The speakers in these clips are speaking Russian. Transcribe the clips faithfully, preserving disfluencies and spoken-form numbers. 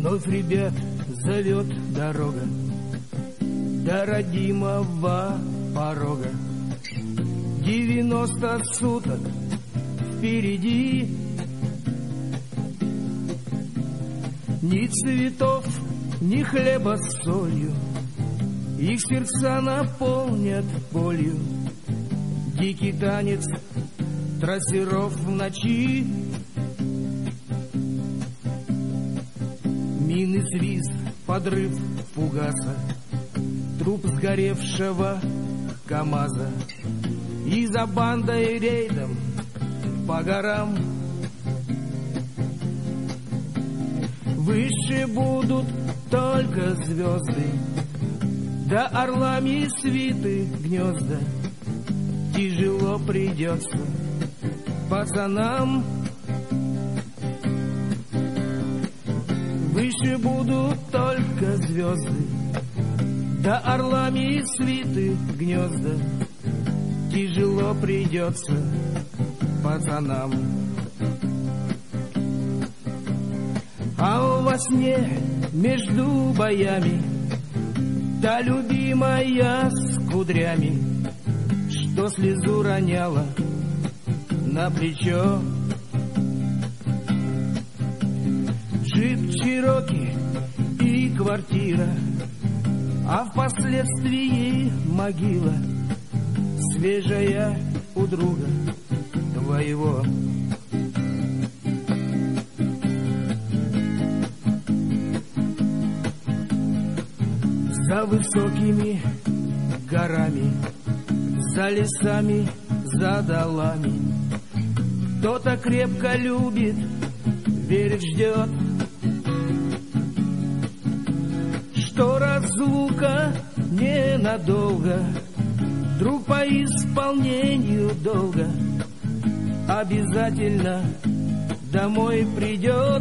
Вновь, ребят, зовет дорога до родимого порога. Девяносто суток впереди, ни цветов, ни хлеба с солью, их сердца наполнят болью. Дикий танец трассеров в ночи, мины, свист, подрыв фугаса, труп сгоревшего КамАЗа. И за бандой рейдом по горам выше будут только звезды, да орлами свиты гнезда. Тяжело придется пацанам, выше будут только звезды, да орлами свиты гнезда. Тяжело придется пацанам. А во сне между боями та любимая с кудрями, что слезу роняла на плечо. Джип Чироки и квартира, а впоследствии могила, свежая у друга твоего. За высокими горами, за лесами, за долами кто-то крепко любит, верит, ждет, что разлука ненадолго, друг по исполнению долга обязательно домой придет.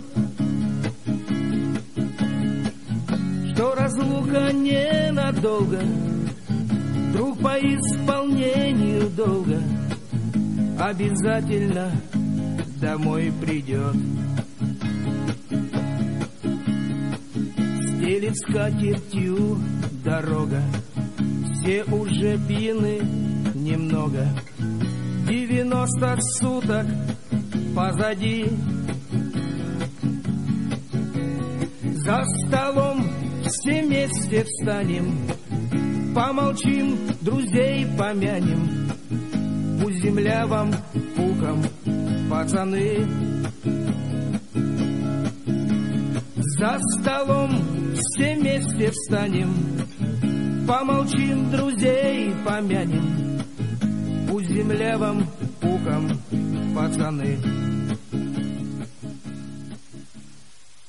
Что разлука ненадолго, друг по исполнению долга обязательно домой придет. Стелит скатертью дорога, все уже пьяны немного. Девяносто суток позади, за столом все вместе встанем, помолчим, друзей помянем. Пусть земля вам пухом, пацаны. За столом все вместе встанем, помолчим, друзей помянем. Пусть земля вам пухом, пацаны.